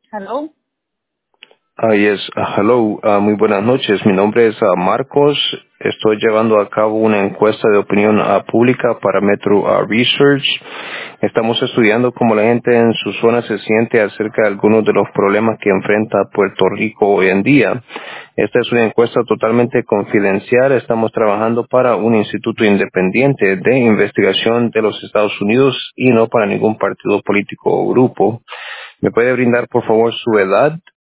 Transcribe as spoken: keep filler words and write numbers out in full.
Hello. Ah, yes. Ah, hello. Ah, muy buenas noches. Mi nombre es ah, Marcos. Estoy llevando a cabo una encuesta de opinión ah, pública para Metro ah, Research. Estamos estudiando cómo la gente en su zona se siente acerca de algunos de los problemas que enfrenta Puerto Rico hoy en día. Esta es una encuesta totalmente confidencial. Estamos trabajando para un instituto independiente de investigación de los Estados Unidos y no para ningún partido político o grupo. ¿Me puede brindar, por favor, su edad